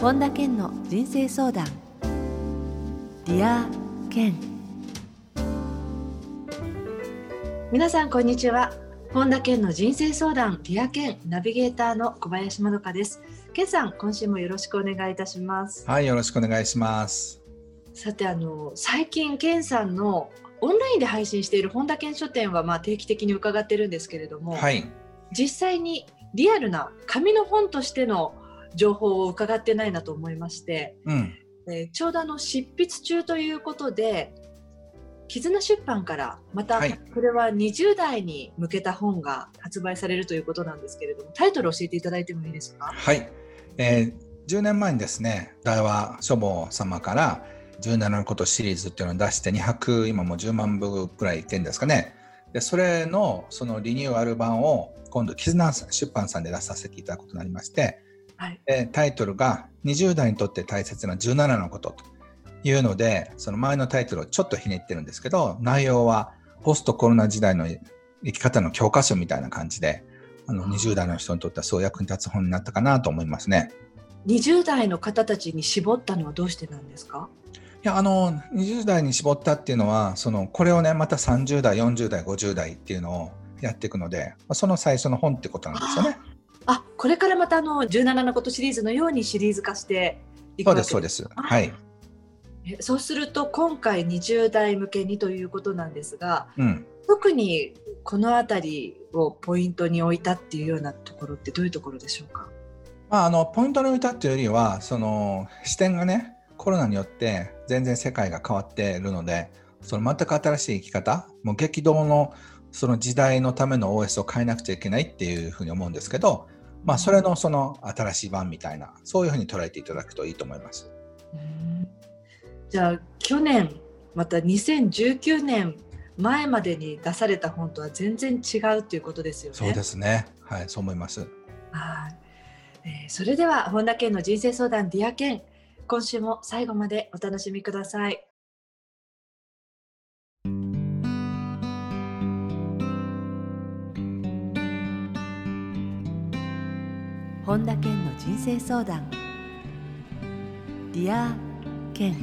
本田健の人生相談。ディア健。皆さんこんにちは。本田健の人生相談ディア健ナビゲーターの小林まどかです。健さん、今週もよろしくお願いいたします。 はい、よろしくお願いします。 さて、最近健さんのオンラインで配信している本田健書店は定期的に伺ってるんですけれども、 はい、 実際にリアルな紙の本としての情報を伺ってないなと思いまして、ちょうど執筆中ということで、絆出版からまたこれは20代に向けた本が発売されるということなんですけれども、タイトルを教えていただいてもいいですか？ はい、10年前にですね、大和書房様から17のことシリーズっていうのを出して200、今もう10万部くらいいってんですかね。でそれのそのリニューアル版を今度絆出版さんで出させていただくことになりまして、タイトルが20代にとって大切な17のことというので、その前のタイトルをちょっとひねってるんですけど、内容はポストコロナ時代の生き方の教科書みたいな感じで、20代の人にとってはそう役に立つ本になったかなと思いますね。 20代の方たちに絞ったのはどうしてなんですか？ いや、20代に絞ったっていうのは、これをね、また30代、40代、50代っていうのをやっていくので、その最初の本ってことなんですよね。 これからまた17のことシリーズのようにシリーズ化していくわけです。 そうです、そうです。はい。 そうすると今回20代向けにということなんですが、特にこのあたりをポイントに置いたっていうようなところってどういうところでしょうか？ ポイントに置いたっていうよりは、視点がね、コロナによって全然世界が変わっているので、全く新しい生き方、もう激動のその時代のための OS を変えなくちゃいけないっていうふうに思うんですけど、それのその新しい版みたいな、そういうふうに捉えていただくといいと思います。 じゃあ去年また2019年前までに出された本とは全然違うということですよね。 そうですね。はい、そう思います。 それでは本田健の人生相談ディア健、今週も最後までお楽しみください。本田健の人生相談ディア健。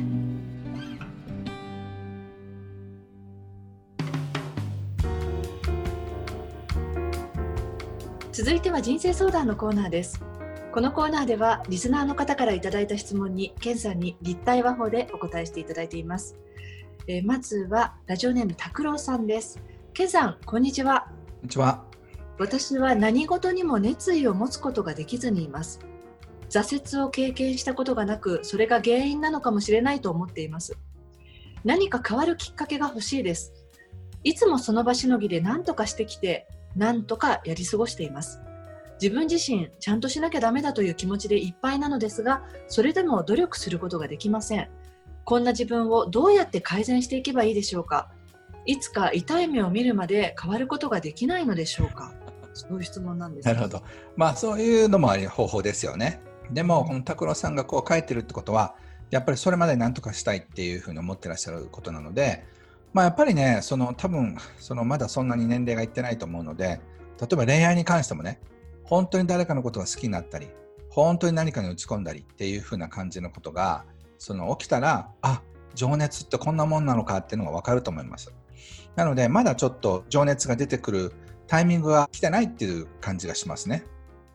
続いては人生相談のコーナーです。このコーナーではリスナーの方からいただいた質問に健さんに立体話法でお答えしていただいています。まずはラジオネーム拓郎さんです。健さん、こんにちは。 こんにちは。 私は何事にも熱意を持つことができずにいます。挫折を経験したことがなく、それが原因なのかもしれないと思っています。何か変わるきっかけが欲しいです。いつもその場しのぎで何とかしてきて、何とかやり過ごしています。自分自身ちゃんとしなきゃダメだという気持ちでいっぱいなのですが、それでも努力することができません。こんな自分をどうやって改善していけばいいでしょうか？いつか痛い目を見るまで変わることができないのでしょうか？そういう質問なんです。 なるほど。そういうのも方法ですよね。でもこの拓郎さんがこう書いてるってことは、やっぱりそれまで何とかしたいっていうふうに思ってらっしゃることなので、やっぱりね、多分まだそんなに年齢がいってないと思うので、例えば恋愛に関してもね、本当に誰かのことが好きになったり、本当に何かに打ち込んだりっていうふうな感じのことが起きたら、情熱ってこんなもんなのかっていうのが分かると思います。なのでまだちょっと情熱が出てくるタイミングが来てないっていう感じがしますね。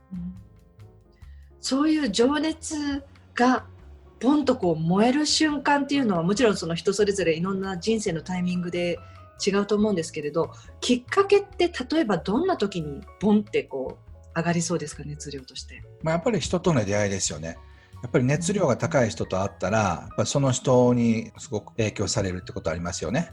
そういう情熱がポンと燃える瞬間っていうのは、もちろんその人それぞれいろんな人生のタイミングで違うと思うんですけれど、きっかけって例えばどんな時にポンって上がりそうですか？熱量として。 やっぱり人との出会いですよね。やっぱり熱量が高い人と会ったら、やっぱりその人にすごく影響されるってことありますよね。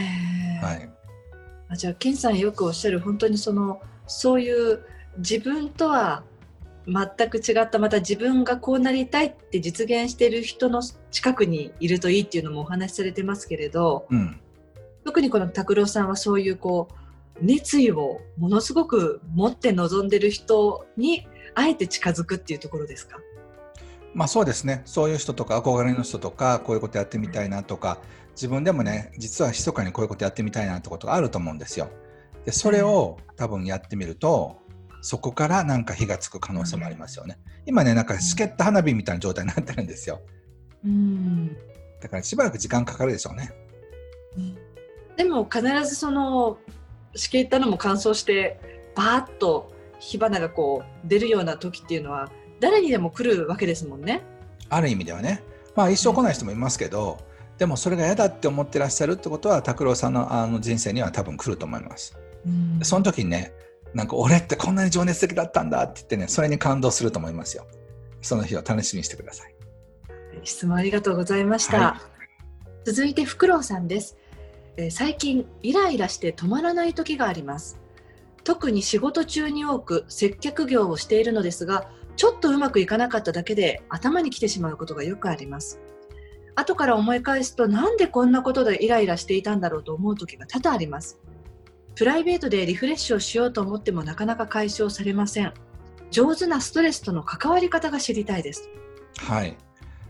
じゃあ健さんよくおっしゃる、本当にそういう自分とは全く違った、また自分がこうなりたいって実現している人の近くにいるといいっていうのもお話しされてますけれど、特にこの拓郎さんはそういう熱意をものすごく持って臨んでる人にあえて近づくっていうところですか？ そうですね。そういう人とか憧れの人とか、こういうことやってみたいなとか、自分でもね、実は密かにこういうことやってみたいなってことがあると思うんですよ。でそれを多分やってみると、 そこからなんか火がつく可能性もありますよね。今ね、なんかしけった花火みたいな状態になってるんですよ。だからしばらく時間かかるでしょうね。 でも必ずそのしけったのも乾燥してバーッと火花がこう出るような時っていうのは誰にでも来るわけですもんね。ある意味ではね。まあ一生来ない人もいますけど、でもそれが嫌だって思ってらっしゃるってことは拓郎さんの人生には多分来ると思います。その時にね、なんか俺ってこんなに情熱的だったんだって言ってね、それに感動すると思いますよ。その日を楽しみにしてください。 質問ありがとうございました。続いてフクロウさんです。最近イライラして止まらない時があります。特に仕事中に多く接客業をしているのですが、ちょっとうまくいかなかっただけで頭に来てしまうことがよくあります。後から思い返すと、なんでこんなことでイライラしていたんだろうと思う時が多々あります。プライベートでリフレッシュをしようと思ってもなかなか解消されません。上手なストレスとの関わり方が知りたいです。 はい。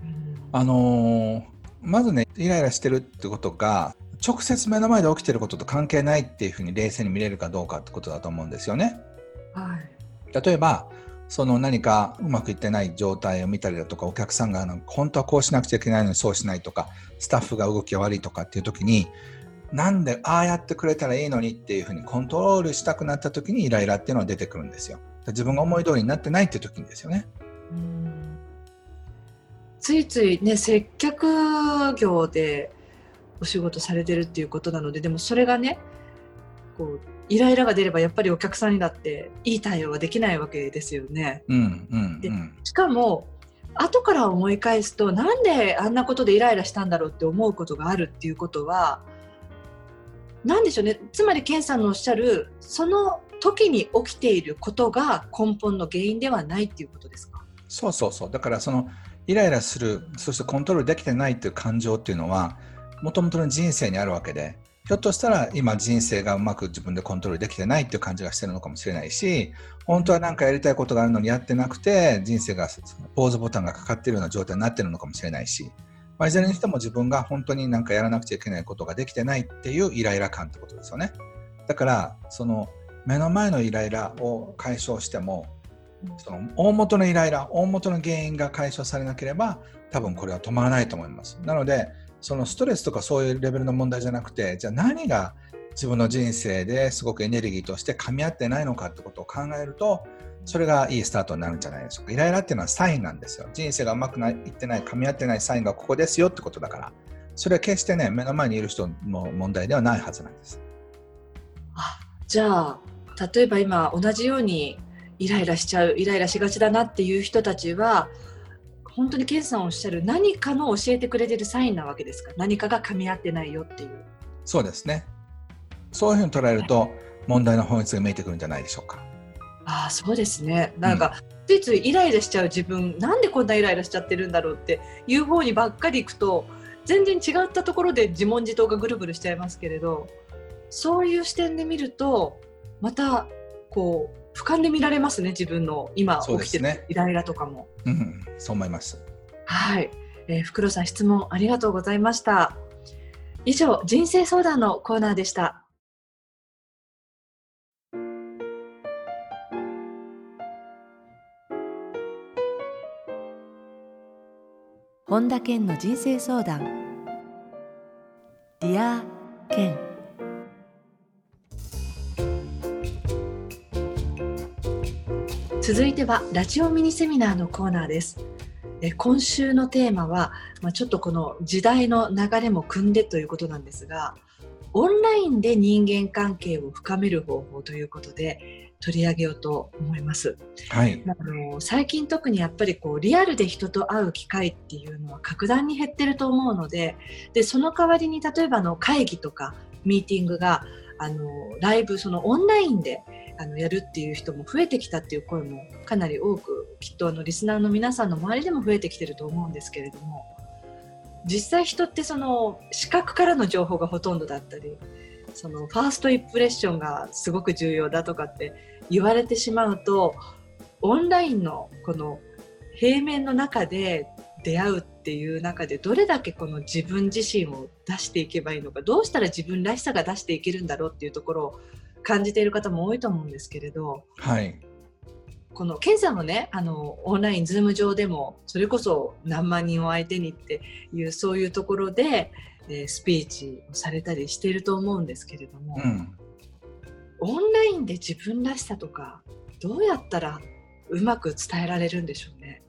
まずね、イライラしてるってことが直接目の前で起きてることと関係ないっていうふうに冷静に見れるかどうかってことだと思うんですよね。例えばその何かうまくいってない状態を見たりだとか、お客さんが本当はこうしなくちゃいけないのにそうしないとか、スタッフが動きが悪いとかっていう時に、なんでああやってくれたらいいのにっていうふうにコントロールしたくなった時にイライラっていうのは出てくるんですよ。自分が思い通りになってないっていう時にですよね。 ついついね、接客業でお仕事されてるっていうことなので、でもそれがね、こうイライラが出ればやっぱりお客さんにだっていい対応はできないわけですよね。でしかも後から思い返すと、なんであんなことでイライラしたんだろうって思うことがあるっていうことは、なんでしょうね。つまりケンさんのおっしゃるその時に起きていることが根本の原因ではないっていうことですか？ そうだからそのイライラする、そしてコントロールできてないっていう感情っていうのはもともとの人生にあるわけで、ひょっとしたら今人生がうまく自分でコントロールできてないっていう感じがしてるのかもしれないし、本当は何かやりたいことがあるのにやってなくて人生がポーズボタンがかかっているような状態になってるのかもしれないし、いずれにしても自分が本当に何かやらなくちゃいけないことができてないっていうイライラ感ってことですよね。だからその目の前のイライラを解消しても、その大元のイライラ、大元の原因が解消されなければ多分これは止まらないと思います。なのでそのストレスとかそういうレベルの問題じゃなくて、じゃあ何が自分の人生ですごくエネルギーとして噛み合ってないのかってことを考えると、それがいいスタートになるんじゃないでしょうか。イライラっていうのはサインなんですよ。人生がうまくいってない、噛み合ってないサインがここですよってことだから、それは決してね、目の前にいる人の問題ではないはずなんです。 じゃあ例えば今同じようにイライラしがちだなっていう人たちは、本当にケンさんおっしゃる何かの教えてくれてるサインなわけですか？何かが噛み合ってないよっていう。 そうですね。そういうふうに捉えると、問題の本質が見えてくるんじゃないでしょうか。 そうですね。なんか、ついついイライラしちゃう自分、なんでこんなイライラしちゃってるんだろうっていう方にばっかり行くと、全然違ったところで自問自答がぐるぐるしちゃいますけれど、そういう視点で見るとまたこう俯瞰で見られますね。自分の今起きてるイライラとかも。 そう思います。 はい、フクロウさん、質問ありがとうございました。以上、人生相談のコーナーでした。 本田健の人生相談。ディア健。 続いてはラジオミニセミナーのコーナーです。今週のテーマは、ちょっとこの時代の流れも組んでということなんですが、オンラインで人間関係を深める方法ということで取り上げようと思います。最近特にやっぱりリアルで人と会う機会っていうのは格段に減ってると思うので、その代わりに例えば会議とかミーティングがライブ、そのオンラインでやるっていう人も増えてきたっていう声もかなり多く、きっとリスナーの皆さんの周りでも増えてきてると思うんですけれども、実際人ってその視覚からの情報がほとんどだったり、そのファーストインプレッションがすごく重要だとかって言われてしまうと、オンラインのこの平面の中で出会うっていう中でどれだけこの自分自身を出していけばいいのか、どうしたら自分らしさが出していけるんだろうっていうところを感じている方も多いと思うんですけれど、 この検査もね、オンラインズーム上でもそれこそ何万人を相手にっていうそういうところで、スピーチをされたりしていると思うんですけれども、オンラインで自分らしさとかどうやったらうまく伝えられるんでしょうね。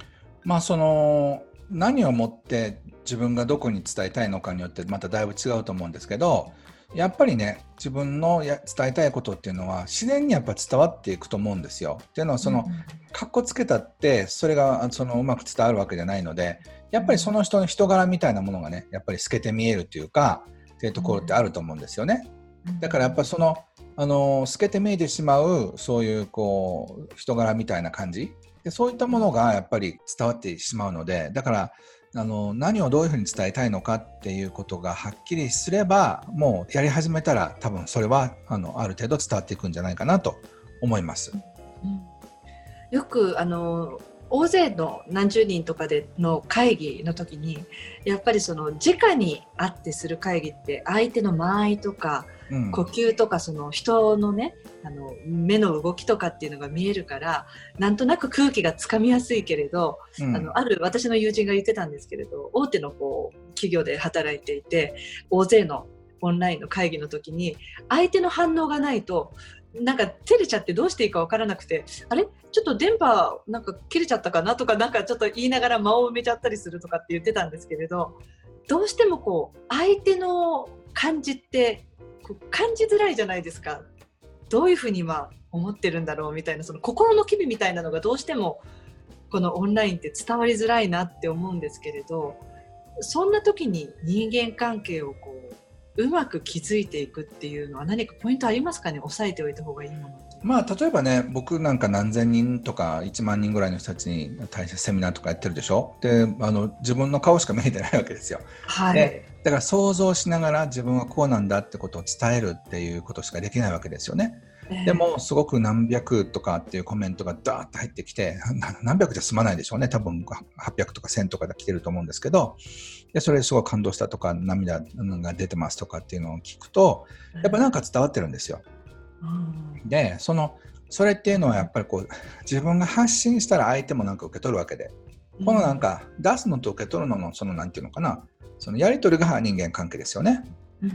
何をもって自分がどこに伝えたいのかによってまただいぶ違うと思うんですけど、やっぱりね、自分の伝えたいことっていうのは自然にやっぱ伝わっていくと思うんですよ。っていうのはかっこつけたってそれがうまく伝わるわけじゃないので、やっぱりその人の人柄みたいなものがね、やっぱり透けて見えるというかっていうところってあると思うんですよね。だからやっぱ透けて見えてしまうそういう人柄みたいな感じで、そういったものがやっぱり伝わってしまうので、だから何をどういうふうに伝えたいのかっていうことがはっきりすれば、もうやり始めたら多分それはある程度伝わっていくんじゃないかなと思います。 よく大勢の何十人とかでの会議の時にやっぱり直に会ってする会議って相手の間合いとか、呼吸とか人のね目の動きとかっていうのが見えるから、なんとなく空気がつかみやすいけれど、ある私の友人が言ってたんですけれど、大手の企業で働いていて大勢のオンラインの会議の時に相手の反応がないとなんか照れちゃってどうしていいか分からなくて、あれちょっと電波なんか切れちゃったかなとか、なんかちょっと言いながら間を埋めちゃったりするとかって言ってたんですけれど、どうしても相手の感じって感じづらいじゃないですか。どういうふうに今思ってるんだろうみたいな、心の機微みたいなのがどうしてもこのオンラインって伝わりづらいなって思うんですけれど、そんな時に人間関係をうまく築いていくっていうのは何かポイントありますかね。押さえておいた方がいいもの。 例えばね、僕なんか何千人とか1万人ぐらいの人たちに対してセミナーとかやってるでしょ。で、自分の顔しか見えてないわけですよ。で、だから想像しながら自分はこうなんだってことを伝えるっていうことしかできないわけですよね。でもすごく何百とかっていうコメントがダーッと入ってきて、何百じゃ済まないでしょうね。多分800とか1000とかで来てると思うんですけど、でそれですごい感動したとか涙が出てますとかっていうのを聞くと、やっぱなんか伝わってるんですよ。でそれっていうのはやっぱり自分が発信したら相手もなんか受け取るわけで、このなんか出すのと受け取るののなんていうのかな、やり取りが人間関係ですよね。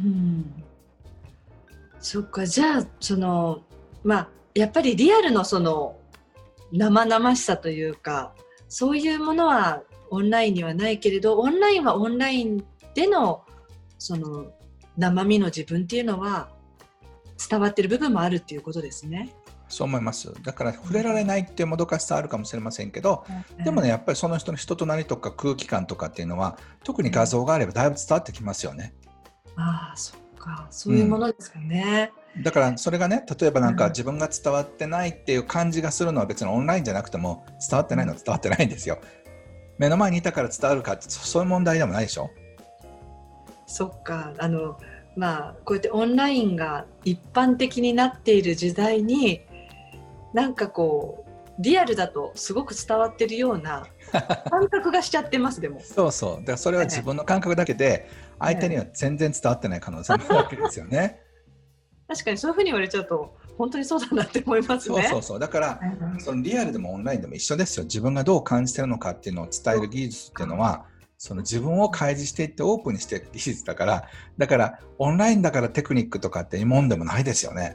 そっか。じゃあやっぱりリアルの生々しさというか、そういうものはオンラインにはないけれど、オンラインはオンラインでの生身の自分っていうのは伝わってる部分もあるっていうことですね。 そう思います。だから触れられないっていうもどかしさあるかもしれませんけど、でもね、やっぱりその人の人となりとか空気感とかっていうのは特に画像があればだいぶ伝わってきますよね。 そっか、そういうものですかね。 だからそれがね、例えばなんか自分が伝わってないっていう感じがするのは別にオンラインじゃなくても伝わってないのは伝わってないんですよ。目の前にいたから伝わるかってそういう問題でもないでしょ。 そっか。こうやってオンラインが一般的になっている時代になんかリアルだとすごく伝わってるような感覚がしちゃってます。でもそうそう、だからそれは自分の感覚だけで相手には全然伝わってない可能性もあるわけですよね。 確かにそういうふうに言われちゃうと本当にそうだなって思いますね。 そうだからリアルでもオンラインでも一緒ですよ。自分がどう感じてるのかっていうのを伝える技術っていうのは自分を開示していってオープンにしていく技術だから、オンラインだからテクニックとかっていうもんでもないですよね。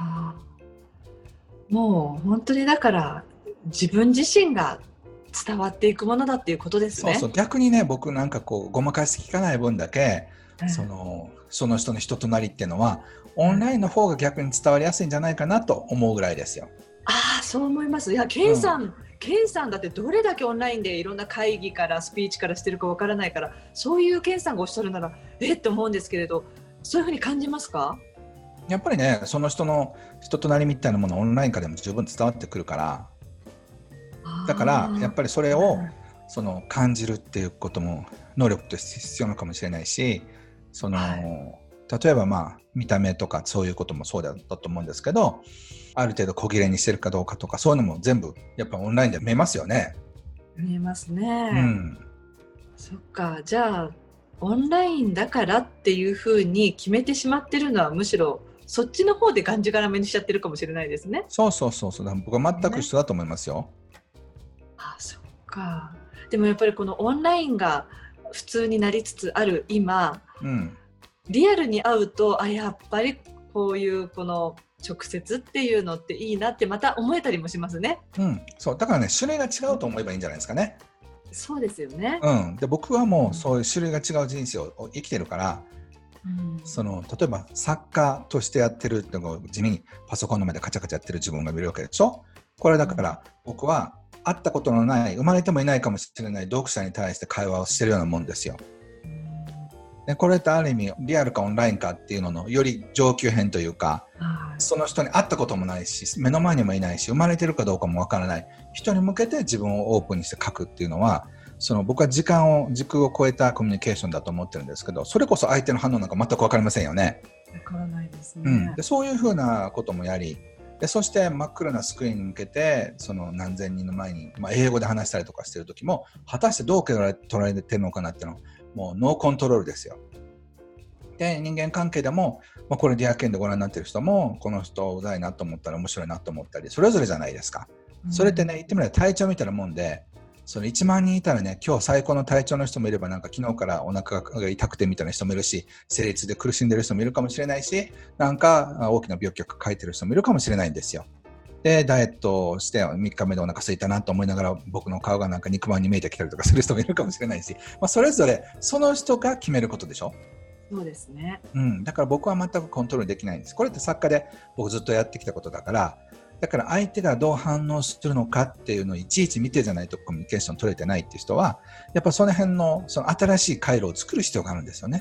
もう本当にだから自分自身が伝わっていくものだっていうことですね。 そう逆にね、僕なんかごまかし聞かない分だけ、その人の人となりっていうのはオンラインの方が逆に伝わりやすいんじゃないかなと思うぐらいですよ。 そう思います。いや、ケンさんだってどれだけオンラインでいろんな会議からスピーチからしてるかわからないから、そういうケンさんがおっしゃるならって思うんですけれど、そういうふうに感じますか？ やっぱりね、その人の人となりみたいなものオンラインからでも十分伝わってくるから、だからやっぱりそれを感じるっていうことも能力として必要なのかもしれないし、例えば見た目とかそういうこともそうだったと思うんですけど、ある程度小切れにしてるかどうかとかそういうのも全部やっぱオンラインで見えますよね。 見えますね。そっか。じゃあオンラインだからっていうふうに決めてしまってるのはむしろそっちの方でがんじがらめにしちゃってるかもしれないですね。 そうだから僕は全く一緒だと思いますよ。 そっか。でもやっぱりこのオンラインが普通になりつつある今、リアルに会うとやっぱりこういうこの直接っていうのっていいなってまた思えたりもしますね。 そうだからね、種類が違うと思えばいいんじゃないですかね。 そうですよね。 で僕はもうそういう種類が違う人生を生きてるから、例えば作家としてやってるっていうのを地味にパソコンの前でカチャカチャやってる自分が見るわけでしょ。これだから僕は会ったことのない、生まれてもいないかもしれない読者に対して会話をしてるようなもんですよ。でこれってある意味リアルかオンラインかっていうののより上級編というか、その人に会ったこともないし目の前にもいないし生まれてるかどうかもわからない人に向けて自分をオープンにして書くっていうのは、僕は時空を超えたコミュニケーションだと思ってるんですけど、それこそ相手の反応なんか全く分かりませんよね。 分からないですね。 でそういうふうなこともやり、でそして真っ暗なスクリーンに向けて何千人の前に、英語で話したりとかしてる時も果たしてどう捉えてるのかなっていうのもうノーコントロールですよ。で人間関係でも、これリアル圏でご覧になってる人もこの人うざいなと思ったら面白いなと思ったりそれぞれじゃないですか。それってね、言ってみれば体調みたいなもんで、1万人いたらね、今日最高の体調の人もいれば、なんか昨日からお腹が痛くてみたいな人もいるし、生理痛で苦しんでる人もいるかもしれないし、なんか大きな病気を抱えてる人もいるかもしれないんですよ。でダイエットをして3日目でお腹空いたなと思いながら僕の顔がなんか肉まんに見えてきたりとかする人もいるかもしれないし、それぞれその人が決めることでしょ。 そうですね。 だから僕は全くコントロールできないんです。これって作家で僕ずっとやってきたことだから、相手がどう反応するのかっていうのをいちいち見てじゃないとコミュニケーション取れてないっていう人は、やっぱその辺の新しい回路を作る必要があるんですよね。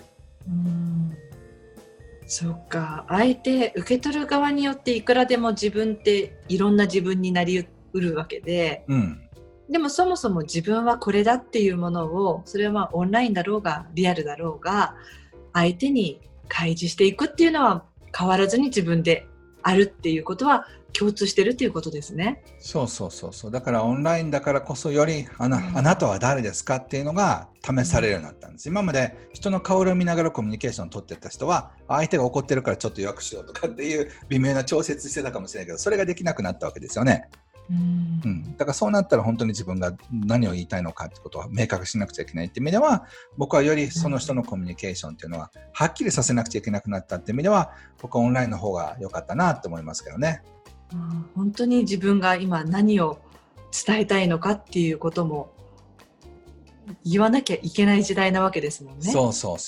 そうか。相手受け取る側によっていくらでも自分っていろんな自分になりうるわけで、でもそもそも自分はこれだっていうものを、それはオンラインだろうがリアルだろうが相手に開示していくっていうのは変わらずに自分であるっていうことは共通してるっていうことですね。 そうだからオンラインだからこそよりあなたは誰ですかっていうのが試されるようになったんです。今まで人の顔を見ながらコミュニケーションを取ってた人は相手が怒ってるからちょっと弱くしようとかっていう微妙な調節してたかもしれないけど、それができなくなったわけですよね。だからそうなったら本当に自分が何を言いたいのかってことは明確しなくちゃいけないっていう意味では、僕はよりその人のコミュニケーションっていうのははっきりさせなくちゃいけなくなったっていう意味では、僕はオンラインの方が良かったなって思いますけどね。 本当に自分が今何を伝えたいのかっていうことも言わなきゃいけない時代なわけですもんね。 そうそ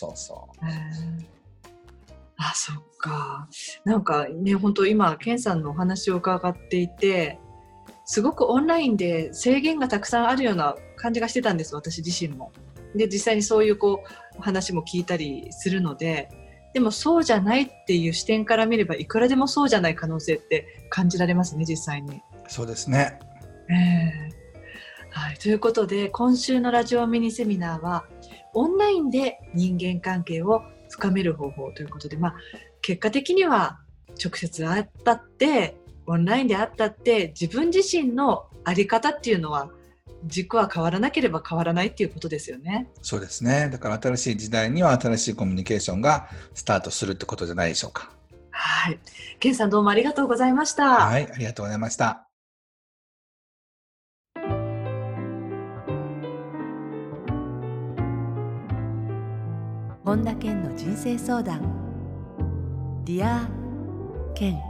っか。なんかね、本当今ケンさんのお話を伺っていて、すごくオンラインで制限がたくさんあるような感じがしてたんです、私自身も。で実際にそういう話も聞いたりするので、でもそうじゃないっていう視点から見ればいくらでもそうじゃない可能性って感じられますね、実際に。 そうですね。 ということで今週のラジオミニセミナーはオンラインで人間関係を深める方法ということで、結果的には直接会ったってオンラインで会ったって自分自身の在り方っていうのは軸は変わらなければ変わらないっていうことですよね。 そうですね。だから新しい時代には新しいコミュニケーションがスタートするってことじゃないでしょうか。 はい。ケンさんどうもありがとうございました。 はい、ありがとうございました。 本田健の人生相談。ディア健。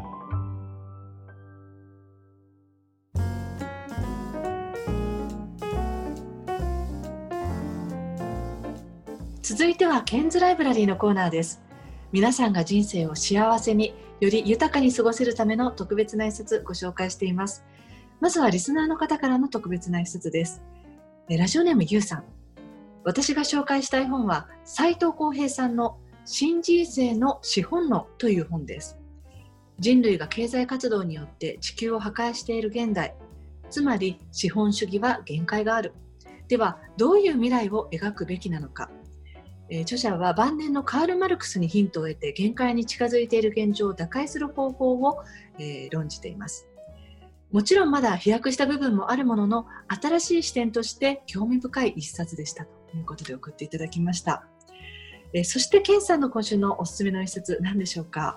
続いてはケンズライブラリーのコーナーです。皆さんが人生を幸せにより豊かに過ごせるための特別な一冊ご紹介しています。まずはリスナーの方からの特別な一冊です。ラジオネームゆうさん。私が紹介したい本は斉藤浩平さんの新人生の資本論という本です。人類が経済活動によって地球を破壊している現代、つまり資本主義は限界がある。ではどういう未来を描くべきなのか。著者は晩年のカール・マルクスにヒントを得て限界に近づいている現状を打開する方法を、論じています。もちろんまだ飛躍した部分もあるものの、新しい視点として興味深い一冊でしたということで送っていただきました。そしてケンさんの今週のおすすめの一冊何でしょうか？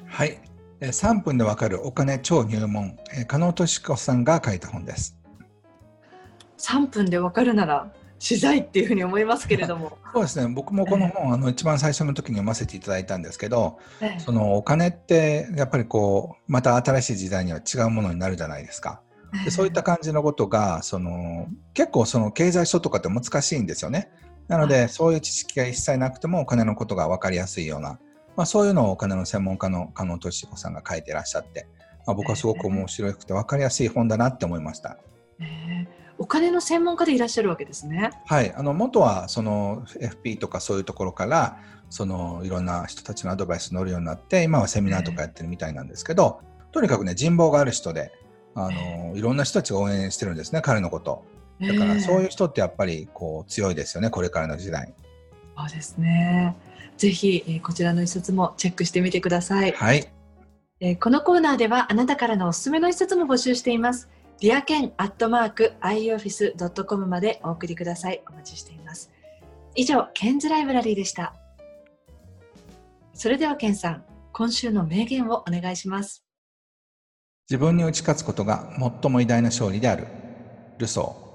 はい。3分でわかるお金超入門、加納俊子さんが書いた本です。 3分でわかるなら取材っていうふうに思いますけれども。 そうですね。僕もこの本、一番最初の時に読ませていただいたんですけど、 えそのお金ってやっぱりこう、また新しい時代には違うものになるじゃないですか。でそういった感じのことが、結構その経済書とかって難しいんですよね。なので、そういう知識が一切なくてもお金のことが分かりやすいような、そういうのをお金の専門家の加納俊子さんが書いていらっしゃって、僕はすごく面白くて分かりやすい本だなって思いました。 お金の専門家でいらっしゃるわけですね。 はい、元はその FP とかそういうところからいろんな人たちのアドバイスに乗るようになって、今はセミナーとかやってるみたいなんですけど、とにかくね、人望がある人でいろんな人たちが応援してるんですね、彼のこと。だからそういう人ってやっぱりこう強いですよね、これからの時代。 そうですね。ぜひ、こちらの一冊もチェックしてみてください。 はい。 このコーナーではあなたからのおすすめの一冊も募集しています。dearken@ioffice.com までお送りください。お待ちしています。以上、ケンズライブラリーでした。それではケンさん、今週の名言をお願いします。 自分に打ち勝つことが最も偉大な勝利である。ルソー。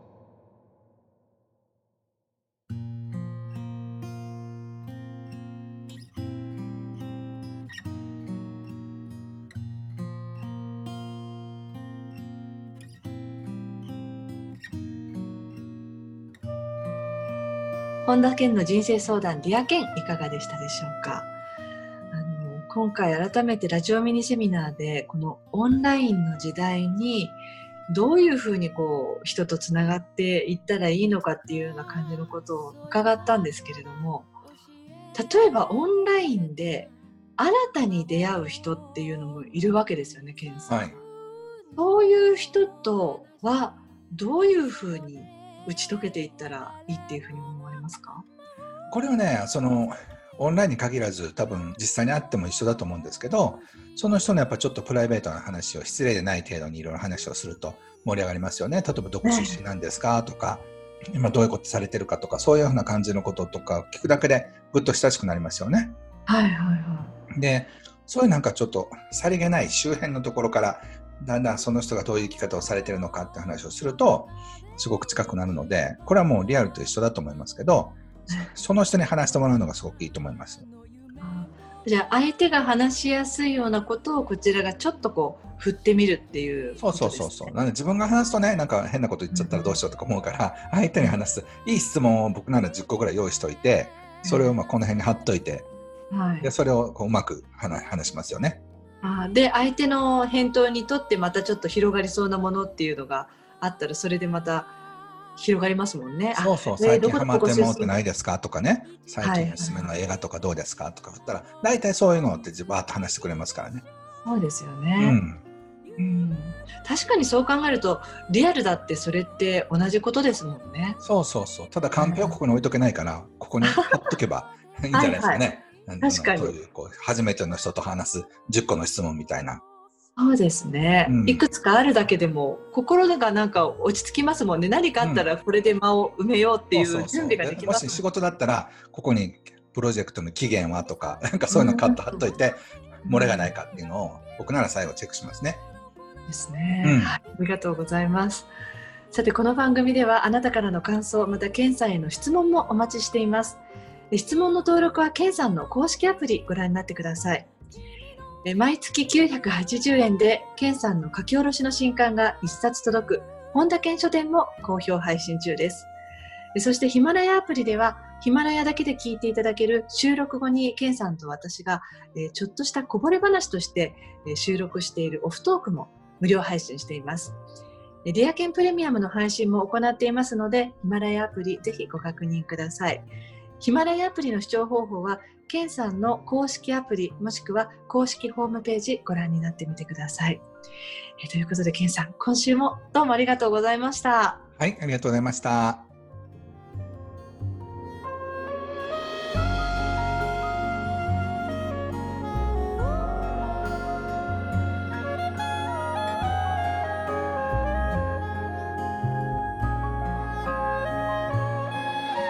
本田健の人生相談ディア健、いかがでしたでしょうか。今回改めてラジオミニセミナーでこのオンラインの時代にどういうふうにこう人とつながっていったらいいのかっていうような感じのことを伺ったんですけれども、例えばオンラインで新たに出会う人っていうのもいるわけですよね、ケンさん。 はい。 そういう人とはどういうふうに打ち解けていったらいいっていうふうに思われますか？ これはね、オンラインに限らず多分実際に会っても一緒だと思うんですけど、その人のやっぱちょっとプライベートな話を失礼でない程度にいろいろ話をすると盛り上がりますよね。例えばどこ出身なんですかとか、今どういうことされてるかとか、そういうような感じのこととか聞くだけでぐっと親しくなりますよね。 はいはいはで、そういうなんかちょっとさりげない周辺のところからだんだんその人がどういう生き方をされてるのかって話をするとすごく近くなるので、これはもうリアルと一緒だと思いますけど、その人に話してもらうのがすごくいいと思います。 じゃあ相手が話しやすいようなことをこちらがちょっとこう振ってみるっていうことですね。 そう。なんで自分が話すとね、なんか変なこと言っちゃったらどうしようとか思うから、相手に話すいい質問を僕なら10個ぐらい用意しておいて、それをこの辺に貼っといて、でそれをこううまく話しますよね。 で相手の返答にとってまたちょっと広がりそうなものっていうのがあったら、それでまた広がりますもんね。 そう、最近ハマってもってないですかとかね、最近おすすめの映画とかどうですかとか振ったら、大体そういうのってバーッと話してくれますからね。 そうですよね。確かにそう考えるとリアルだってそれって同じことですもんね。 そう。ただカンペをここに置いとけないから、ここに貼っとけばいいんじゃないですかね。 確かに。 こう初めての人と話す10個の質問みたいな。 そうですね、いくつかあるだけでも心がなんか落ち着きますもんね。何かあったらこれで間を埋めようっていう準備ができます。 もし仕事だったらここにプロジェクトの期限はとか、なんかそういうのカット貼っといて、漏れがないかっていうのを僕なら最後チェックしますね。 ですね、ありがとうございます。さてこの番組ではあなたからの感想、またケンさんへの質問もお待ちしています。質問の登録はケンさんの公式アプリご覧になってください。毎月980円でケンさんの書き下ろしの新刊が1冊届く本田健書店も好評配信中です。そしてヒマラヤアプリではヒマラヤだけで聞いていただける収録後にケンさんと私がちょっとしたこぼれ話として収録しているオフトークも無料配信しています。ディアケンプレミアムの配信も行っていますので、ヒマラヤアプリぜひご確認ください。ヒマラヤアプリの視聴方法はケンさんの公式アプリもしくは公式ホームページご覧になってみてください。ということでケンさん、今週もどうもありがとうございました。 はい、ありがとうございました。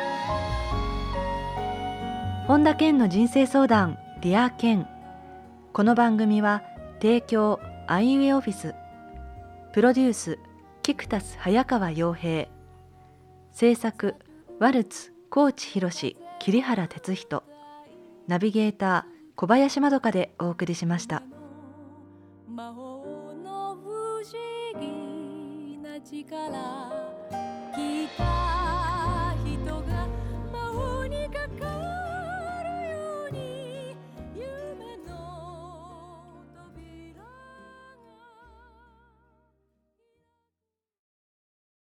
本田健の人生相談ディア健。 この番組は提供アイウェイオフィス、プロデュースキクタス早川洋平、制作ワルツ高知博桐原哲人、ナビゲーター小林まどかでお送りしました。魔法の不思議な力、